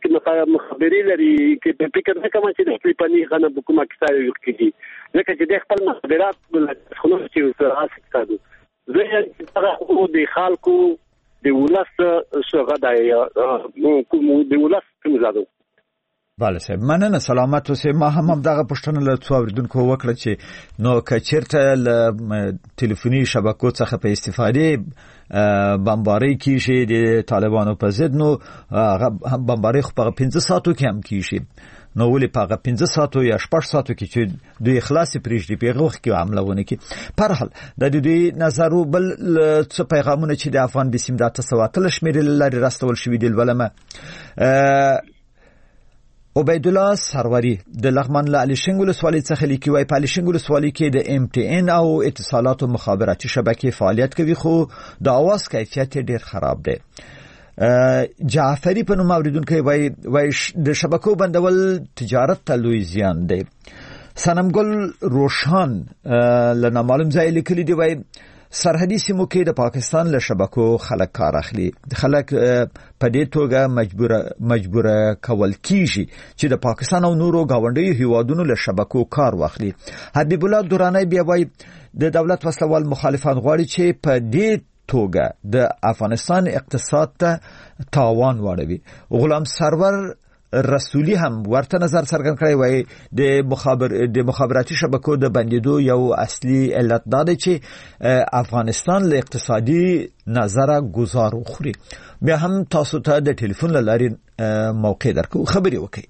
چې مخبري لري کې فکر نه کوم چې د خپل پني غنه په کومه کیسه یو کېږي ځکه چې د خپل مخبرات خلک چې سره اساسي زه هغه د خلکو د ولست څنګه د کوم د ولست څنګه زادو بله صاحب مننه سلامت اوسئ. ما هم دغه پوښتنه له څو اوریدونکو وکړه چې نو که چیرته له ټلیفوني شبکو څخه په استفادې بمباري کیږي د طالبانو په ضد نو بمباري خو په 15 ساعتو کې هم کیږي نو ولې په 15 ساعتو یا 8 ساعتو کې چې دوی اخلاص پرېږدي په وخت کې حملهونه کوي. پر حال د دوی نظر بل څه پیغامونه چې د افغان بسیم د 813 شمیرې لري راستول شوی دی ولما عبید الله سروری د لغمان له علي شنګ ولسوالۍ څخه لیکي وای په علي شنګ ولسوالۍ کې د ام ټي ان او اتصالات او مخابراتي شبکې فعالیت کوي خو د اواز کیفیت ډیر خراب دی. جعفری په نوم اوریدونکو وای د شبکو بندول تجارت ته لوی زیان دی. سنمګل روشان له نامعلوم ځای لیکلي دی وای سرحدي سیمو کې د پاکستان له شبکو خلک کار اخلي. خلک په دې توګه مجبور کول کیږي چې د پاکستان او نورو گاونډیو هیوادونو له شبکو کار واخلي. حبیب الله دورانی بیا وایي د دولت وسلوال مخالفان غواړي چې په دې توګه د افغانستان اقتصاد ته تاوان واړوي. غلام سرور رسولی هم ورته نظر څرګند کړی وای د مخابراتي شبکو د بندیدو یو اصلي علت دا دی چې افغانستان له اقتصادي نظره گزار وخوري. بیا هم تاسو ته د ټلیفون له لارې موقع درکو خبري وکړئ.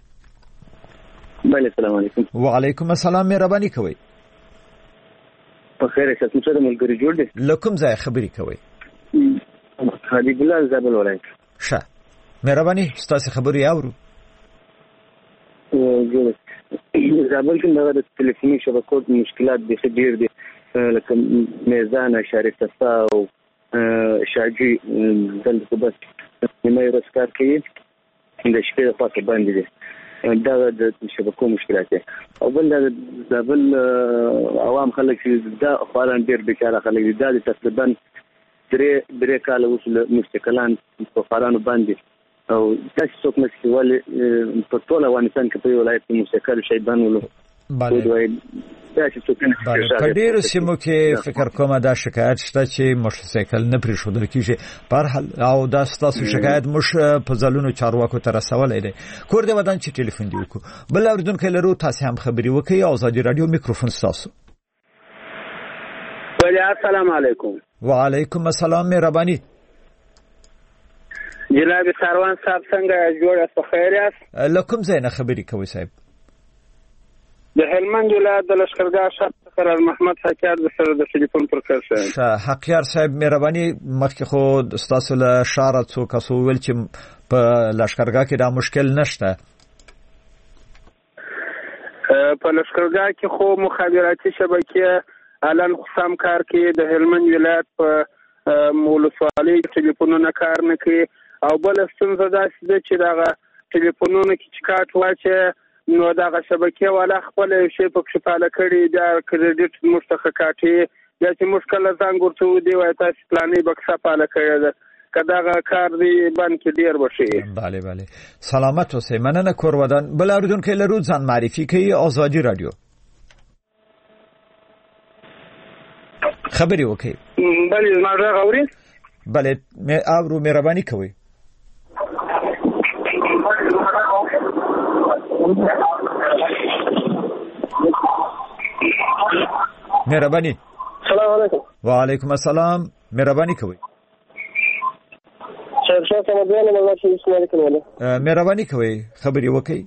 بله السلام علیکم. وعلیکم السلام. مهرباني کوئ. په خیر شه تاسو د ملګری جوړ دي لکم ځای خبري کوئ. حبیب الله زابل ولایت. ښه مهرباني ستاسو خبري اورو. زابل کې د ټلیفوني شبکو مشکلات د ډیر دي لکه میزان اشاره تسا او شاجي دلته بس نیمه ورځ کار کوي د شپې په پاتې باندې دي دا د شبکو مشکلات دي. او بل د زابل عوام خلک چې دا خوران ډیر بیکاره خلک دي دا تقریبا درې کال وسله مستقلان په خورانو باندې او تاسو څوک مې ولې په ټول افغانستان کې په ولایت کې موسیقي شیبان ولو په ډیرو سیمو کې فکر کوم دا شکایت شته چې موټرسایکل نه پرې ښودل کیږي. په هر حال او دا ستاسو شکایت موږ په ځلونو چارواکو ته رسولای دی. کور دې ودان چې ټلیفون دی وکړو. بل اوریدونکو لرو تاسو هم خبري وکړئ. آزادي رادیو میکروفون تاسو. السلام علیکم. وعلیکم السلام. مهرباني. جناب سروان صاحب څنګه جوړ است خیر یاست؟ لکم ځای نه خبري کوي صاحب. د هلمند ولایت د لشکرګاه شاه قرار محمد حکیار د سره د ټلیفون پر کار شوی. حکیار صاحب مهرباني مخکې خو تاسو له شاره څو کسو ویل چې په لشکرګاه کې دا مشکل نشته. په لشکرګاه کې خو مخابراتي شبکې الان خصام کار کوي. د هلمند ولایت په مولسوالۍ ټلیفونونه کار نه کوي او بل ستونزه دا چې دغه ټلیفونونه کې چې کاټ واچي نو دغه شبکې والا خپل شی په شفاله کړي د کریډټ مشتخه کاټي یا چې مشکل زنګ ورته دی وای تاسو پلانې بکسه پاله کړی ده کداغه کار دی باندې ډیر بشي. بله سلامت اوسئ. مننه کور ودان. بل اوریدونکو لرو ځان معرفي کوي. آزادي رادیو خبري وکړئ. بله ما غوړي. بله اورو مهرباني کوئ. مهرباني. السلام علیکم. وعلیکم السلام. مهرباني کوئ. مهرباني کوئ خبري وکړئ.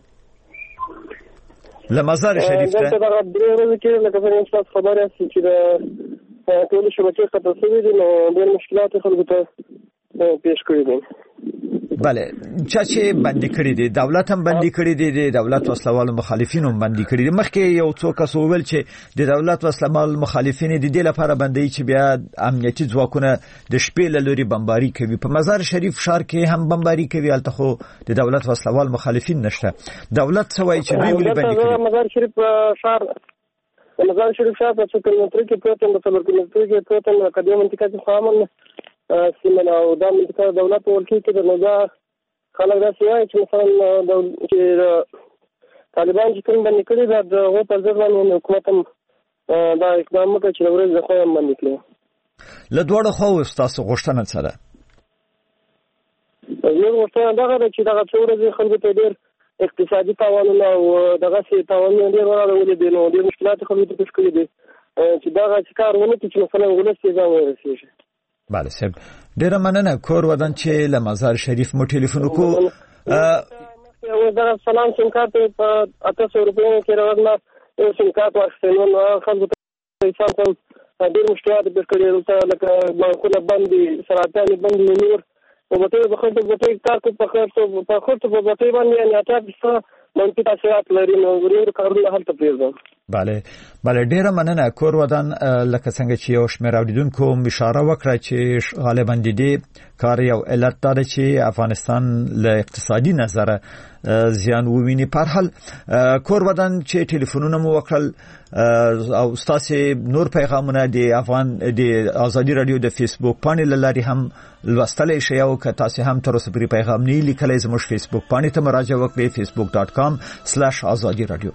لمزار شریف ته دا درې ورځې کې لکه څنګه تاسو خبر یاست چې د ټول شبکې خطر شوی دي نو ډېر مشکلات خلکو ته پیش کړی دي. بله چې باندې کړی دي دولت هم باندې کړی دي د دولت وسلوال مخالفین هم باندې کړی دي. مخکې یو څو کس وویل چې د دولت وسلوال مخالفین د دې لپاره باندې چې بیا امنیتي ځواکونه د شپې له لوري بمباري کوي. په مزار شریف ښار کې هم بمباري کوي. هلته خو د دولت وسلوال مخالفین نشته. دولت څه وایي چې دوی ولې باندې کړی؟ مزار شریف ښار په 2 کیلومتر کې پروت دی. په 4 کیلومتر کې پروت دی. قدیم منطقه کې خامل سیمه او دا منطقه دولت ورکی کې د نوزا خلک داسې وایي چې مثلا چې طالبان چې کوم باندې کړي دا د هغو پر ضد باندې حکومت هم دا اقدام وکړي چې د ورځې د خوا هم باندې کړي. له دواړو خواو ستاسو غوښتنه څه ده؟ زموږ غوښتنه دغه ده چې دغه څو ورځې خلکو ته ډېر اقتصادي تاوانونه او دغسې تاوانونه ډېر وراړولي دي، نو ډېر مشکلات خلکو ته پیش کړي دي چې دغه چې کار ونه کړي چې مثلا ولس یې ځان ورسېږي. بله صاحب، ډېره مننه. کور ودان چې له مزار شریف مو ټلیفون وکړو. دغه سلام سیم کارت په 800 روپیو کې راوړل، یو سیم کارت واخیستی، نو خلکو ته حساب کوم ډېر مشکلات پیش کړي، دلته لکه بانکونه بند دي، صنعتیانې بند دي، نور په بټۍ په خلکو بټۍ کار کوي، په خلکو په بټۍ باندې یعنې اټاک څه منفي تاثیرات لري، نو نور کارونه هلته پرېږدم. بله ډیره مننه. کور ودان لکه څنګه چې یو شمېر اوریدونکو اشاره وکړه چې غالبا د دې کار یو علت دا چې افغانستان له اقتصادي نظره زیان وویني. په هر حال کور ودان چې ټلیفونونه مو وکړل او تاسو نور پیغامونه د ازادي رادیو د فیسبوک باندې لاري هم لوستلای شئ او که تاسو هم تر اوسه پرې پیغام نه لیکلای زموږ فیسبوک باندې ته مراجعه وکړئ facebook.com/azadi radio.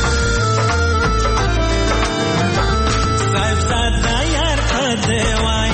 Dewa